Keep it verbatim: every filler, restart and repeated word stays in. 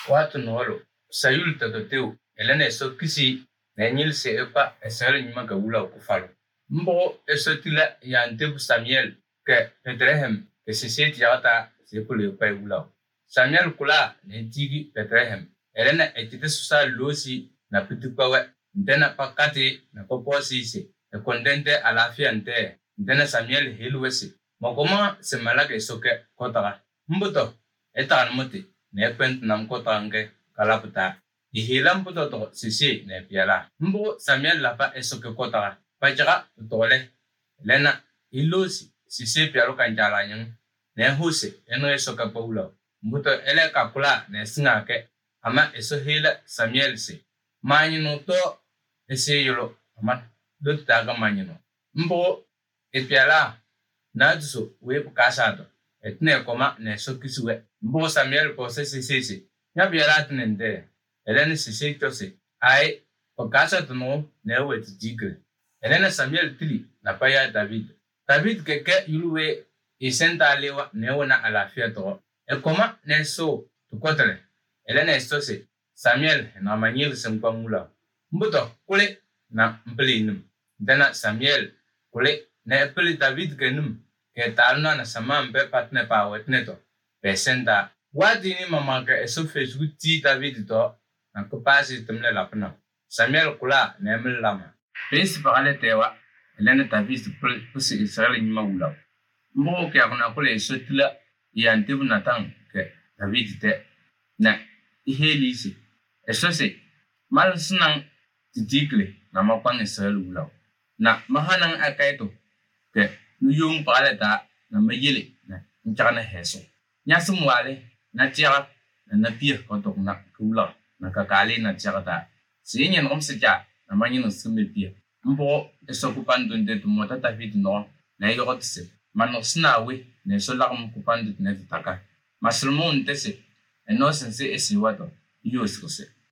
Watu nolo sayul tatoteu elene so kisi na nyil se epa esere nyima ka wula ku falo mbo esotila ya ntebu Samuel ke Bethlehem ke siseti yata se pule pa wula Samuel kula ne tigi Bethlehem elene etite susa losi na pitupawe ndena pakati na poposi se e kondente alafia nte ndena Samuel helwesi mokoma se malake soke kotara mbuto eta anmuti ne pent nam kotange kalaputa ihilam puto to sisi ne piala mbo Samuel lapa esoke kotara pajara tole lena ilosi sisi pialo kanjala nyang ne huse eno esoka paula mbuto ele kapula ne singake ama eso hela Samuel se manyino to ese yolo ama dotaga manyino mbo epiala naduso we bukasado etne koma ne sokisuwe mbo Samuel ko se se se nya biara tnende elene se se tose ai bukasa tno ne we tjigre elene Samuel tili na paya David David keke yuluwe isenta lewa ne wona alafia to e koma ne so to kotre elene stose Samuel na manyil semkwamula mbuto kule na mplinum dana Samuel kule na pli David kenum ke talna na samambe patne pa wetne to pesenda wadi ni mama ke eso Facebook ti David to na ko pasi tumle lapna Samuel kula na mlama principale tewa elene David pl pusi Israel ni mawula mbo ke akuna kule eso tila ya ntibu natang ke David te na ihelisi eso se mal snang titikle na makwang Israel wula na mahanang akaito ke nuyung paleta na mayele na nchana heso nyasum wale na tiara na napia kotok na kula na kakale na tiara sinye nom seja na manyino sumepia mbo eso kupandunde tumota David no na yotse manosna we ne solam kupandu ne taka masulmon tese eno sense esi wato yosose